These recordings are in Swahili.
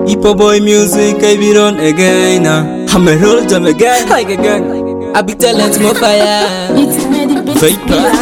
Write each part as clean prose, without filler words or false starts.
Hippo boy music, I be on again. I'm a roll jam again, like again. I be talent more fire. Fake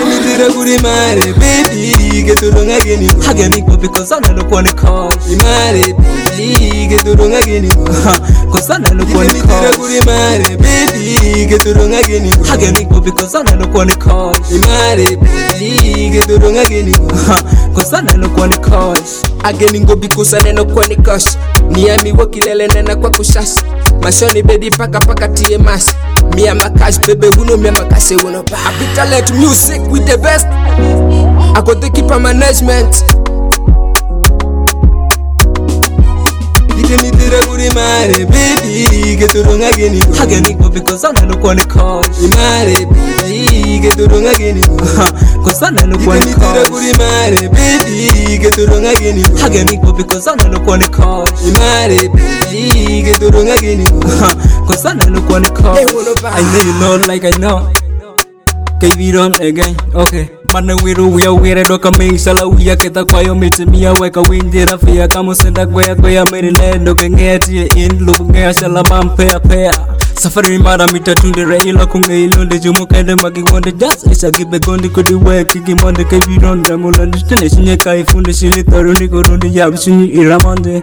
baby, get to long again. I get it because I don't want to call. You married, baby, get to long again. Cause I don't want to call. You married, baby, get to long again. I get it because I don't want to call. You married, baby, get to long again. Cause I don't want to call. I get it because I don't want to cause. Niami wakilele nena kwa kushas. Mashoni bedi paka tie mas. Me and my cash baby uno me and my cash uno pa. I be talent music with the best. I got the keeper management. Baby, get to wrong again. I get it because I don't want to call. You married, baby, get to wrong again. Cause I don't want to call. Baby, get to wrong again. I get it because I don't want to call. You married, baby, get to wrong again. Cause I don't want to call. I know you know like I know. KB on again, okay. Mana wiru we are doka me sala we aketa kwa yo mitimia weka winjira fia kama senda kwa Maryland ngeti in lubunga sala mampea pea safari mara mitatundire ila kungeilonde jumukende magigonde just isa gibe gondi kodi weki gimonde KB on damulande shinye kai funde shili toruni korundi yabshini iramonde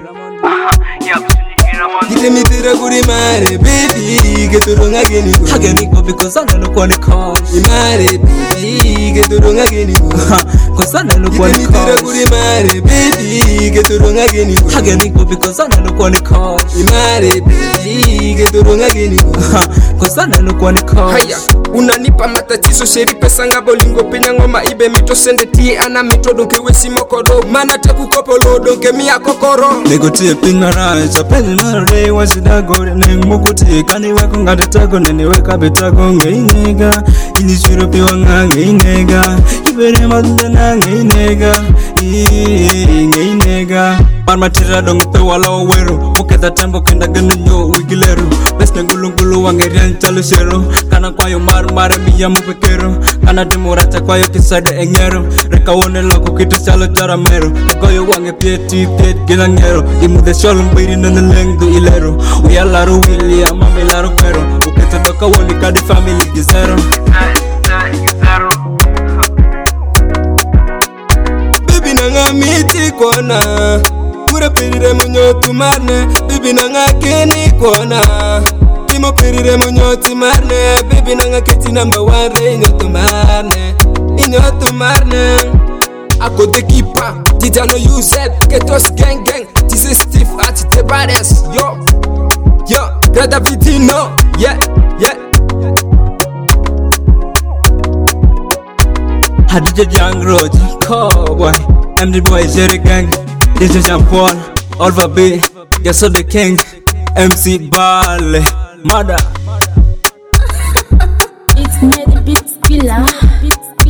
Get me to the good married, baby, get to wrong again. I get it because I don't want to call. You married, baby, get to wrong again. Cause I don't want to call. Get me to the good married, baby, get to wrong again. I get it because I don't want to call. You married, baby, get to wrong again. Cause I don't want to call. Haya, unanipa matatizo sheri pesa ngabo lingo penya ngoma ibe mito sende tie ana mito donke wesi mokoro. Mana taku kopolo donke miya kokoro. Nego tie pingara, chapeli mara washidago nengukuti kani wako ngatatago neneweka betago ngeinega inishiro piwa ngeinega ibere madana ngeinega ngeinega parmatira dong pe wala wero uketa tembo kenda ganyo wigilero besne gulungulu wangerian chalo shero kana kwayo mar biya mupekero kana demorata kwayo kisade engero reka wone loko kito chalo charamero kwayo wange pieti gilangero imude sholum biri nanelengdu ilero we are laro William mami laro pero uketa doka woni kadi family gizero baby nanga miti kona pura perire monyo tumarne baby nanga keni kona imo perire monyo tumarne baby nanga keti number 1 re inyo tumarne ako de keeper did I know you said get us gang this is Steve at the baddest yo Grada Vitino yeah Hadija Young Road Cowboy MD Boy Jerry Gang this is Jean Paul Alva B yes the king MC Bale Mother It's made beats killer